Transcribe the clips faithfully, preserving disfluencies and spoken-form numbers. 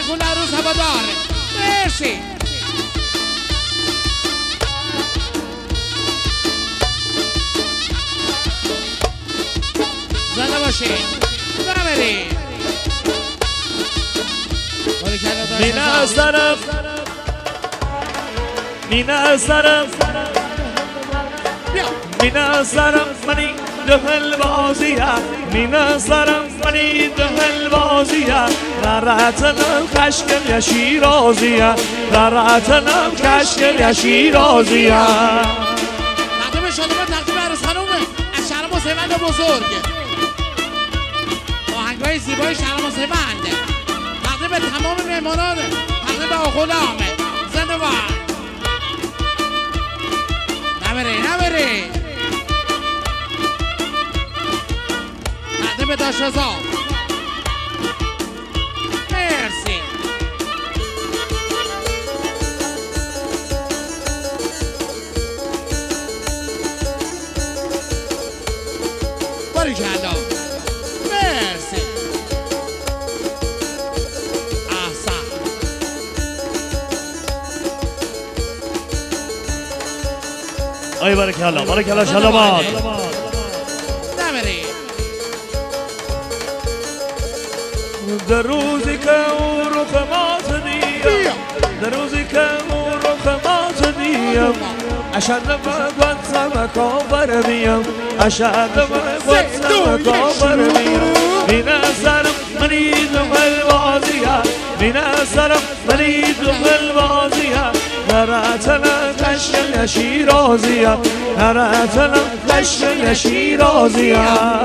کل عروس هوادار. مرسی. زنده باشین. نمیرین. مینه از طرف مینه از طرف مینه از طرف منی دهل بازیه مینه از طرف منی دهل بازیه ررعتنم کشکل یشیرازیه ررعتنم کشکل یشیرازیه. تقدیم شادمه تقدیم عروس خانومه از شهر مسیوند بزرگ آهنگای زیبای شهر مسیوند. به تمام مهمانان تقدیم به غلام زنده باد. نبری نبری. تقدیم به داش رضا. مرسی. باریکلا. مرسی. ای بارکالله بارکالله شاداباد. نمیری. در روزی که او رخ مات دیم در روزی که او رخ مات دیم اشد مگوت سمکا برمیم اشد مگوت سمکا برمیم مینه سرم منی دمل بازیه مینه سرم منی دمل بازیه نراتنا کشکل یشیرازیه نراتنا کشکل یشیرازیه.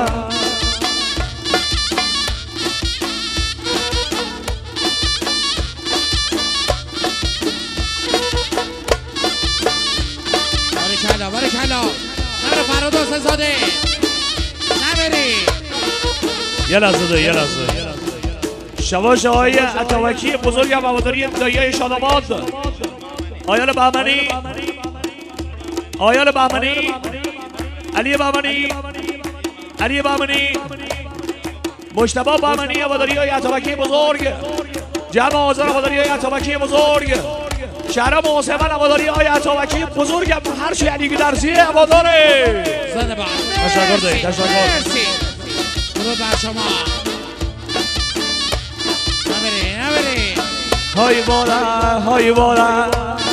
باریکلا باریکلا. نمیره فراد حسین زاده. نمیری. یه لحظه ده یه لحظه شواش آقای اتوکی بزرگ هواداری دایه شاداباد آیال بهمنی آیال بهمنی علی بهمنی علی بهمنی مجتبی بهمنی هواداری های اتوکی بزرگ جمع آذر هواداری های اتوکی بزرگ شهر محسن هواداری های اتوکی بزرگ هر چی علی درزی هواداره. زنده باد. تشکر ده تشکر. مرسی. درود بر شما. نمیری نمیری. های بالا های بالا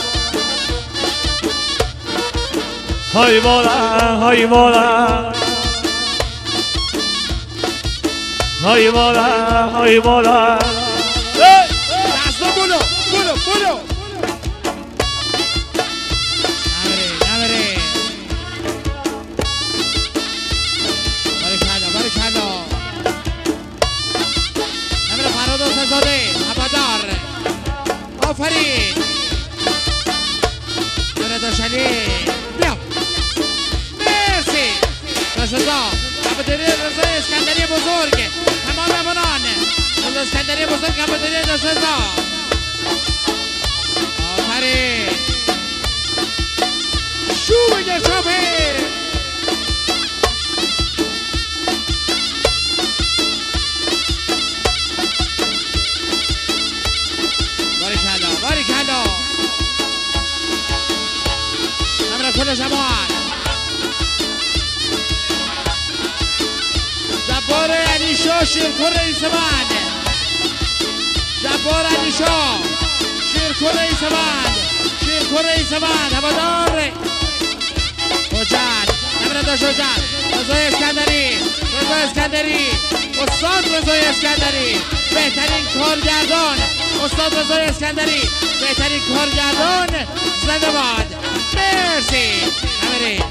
های بالا های بالا های بالا های بالا. دستو بولو بولو بولو. نمیری نمیری. باریکلا باریکلا. نمیره فراد حسین زاده هوادار. آفرین. نمیره داشلی. بیا. مرسی. داش رضا کاپیتانی رضا اسکندری بزرگ تمام مهمانان رضا اسکندری بزرگ کاپیتانی داش رضا. آفرین. شو بگه شوپیر. باریکلا باریکلا. نمیره کل جماعت. جبار علی شاه شیرکور رئیس بند. جبار علی شاه شیرکور رئیس بند. شیرکور رئیس بند هوادار. حجت نمیره داشت حجت. رضای اسکندری رضا اسکندری استاد رضای اسکندری بهترین کارگردان استاد رضای اسکندری بهترین کارگردان. زنده باد. مرسی. نمیری